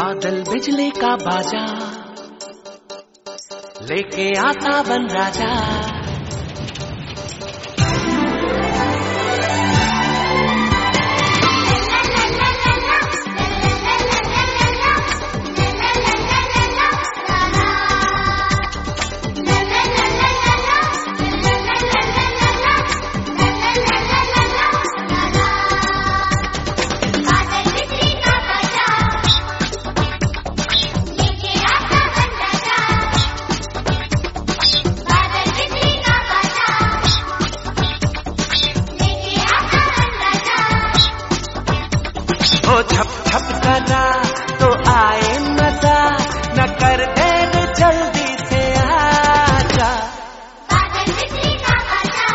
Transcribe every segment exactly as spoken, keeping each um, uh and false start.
बादल बिजली का बाजा लेके आता बन राजा। ओ छप छप करा तो आए मजा, न कर देर जल्दी से आजा। बादल बिजली का बाजा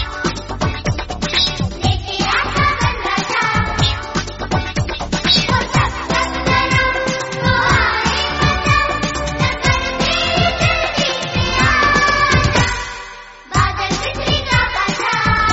लेके आता बन राजा। ओ छप छप करा तो आए मजा, न कर देर जल्दी से आजा। बादल बिजली का बाजा।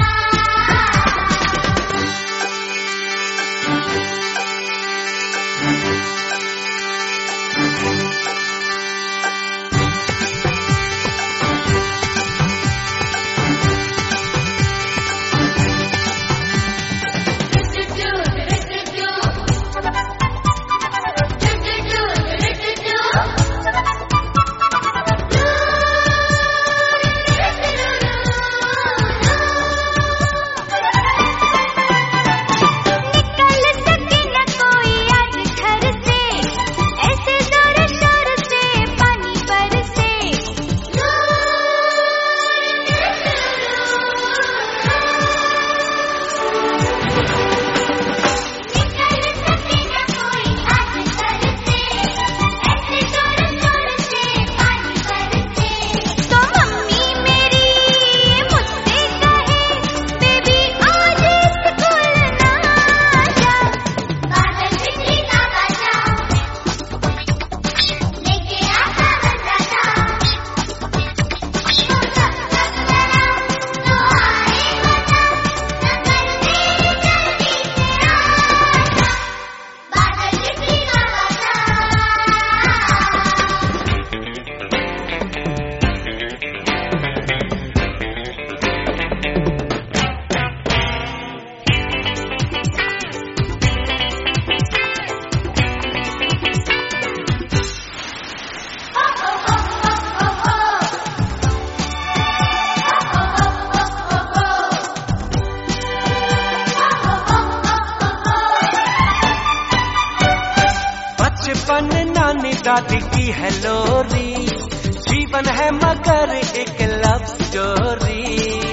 बचपन नानी दादी की है लोरी, जीवन है मगर एक लव स्टोरी।